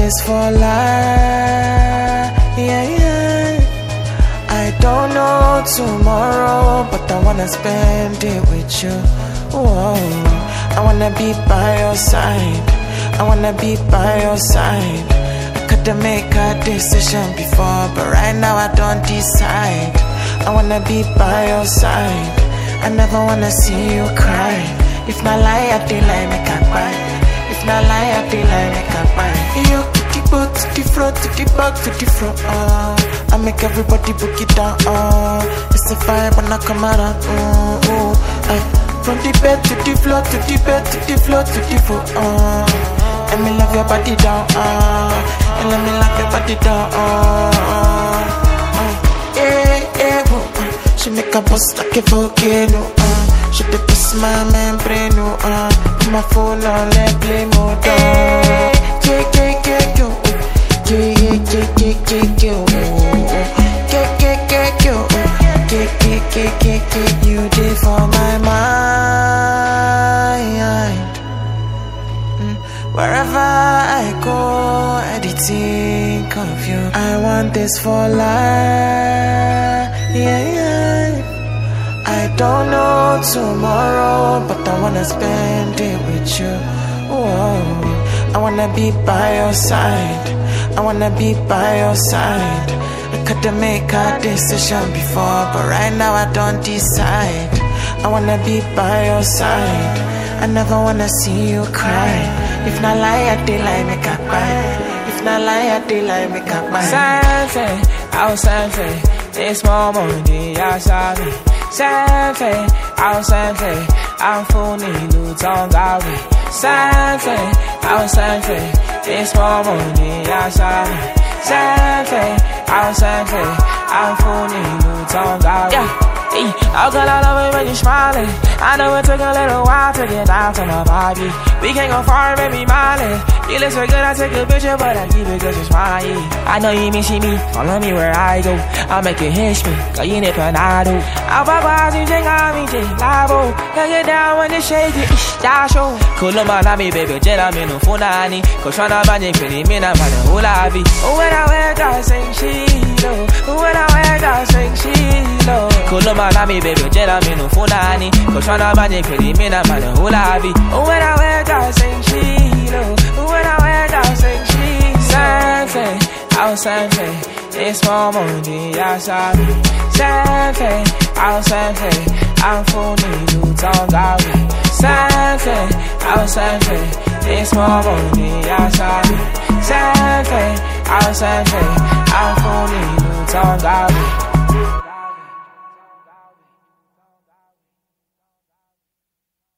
this for life, yeah, yeah. I don't know tomorrow, but I wanna spend it with you. Whoa. I wanna be by your side, I wanna be by your side. I could've make a decision before, but right now I don't decide. I wanna be by your side, I never wanna see you cry. If not lie, I feel like make a buy. If not lie, I feel like make a buy. You to the boat, to the front, to the back, to the front. I make everybody book it down. It's a vibe when I come around. From the bed to the floor, to the bed, to the floor, to the floor. Let me love your body down. And let me love your body down. She make a bust like a volcano. She dey bust my membrane. My phone on let play mode. You did for my mind. Wherever I go, I did think of you. I want this for life, yeah, yeah. I don't know tomorrow, but I wanna spend it with you. Whoa. I wanna be by your side, I wanna be by your side. I could've make a decision before, but right now I don't decide. I wanna be by your side, I never wanna see you cry. If not lie, I feel like make a buy. If not lie, I feel like make a buy. Something, out something. This moment, I saw me. Something, out something. I'm fooling, you don't got me. Something, out something. This moment, I saw me. Something, out something. I'm fooling, you don't got me. How can I love it when you're smiling? I know it took a little while to get down to my body. We can't go far, baby, smiling. You look so good, I take a picture, but I keep it cause you're smiling. I know you miss me, follow me where I go. I'll make it hiss me, cause you need panado. I'll pop eyes, you think I'm eating lavo. Can get down when you shake it, that's show. Kolo manami, baby, jela me no funani. Cause tryna banje pretty me na man hula vi. When I wake up, sing shilo. When I wake up, sing shilo. Kolo manami, baby, jela me no funani. Cause tryna banje pretty me na man hula vi. When I wake up, sing shilo. When I wake up, sing shilo. Something, out something. This moment, I saw me. Something, out something. I'm fooling, you don't got me. Something, out something. This moment, I saw me. Something, out something. I'm fooling, you don't got me.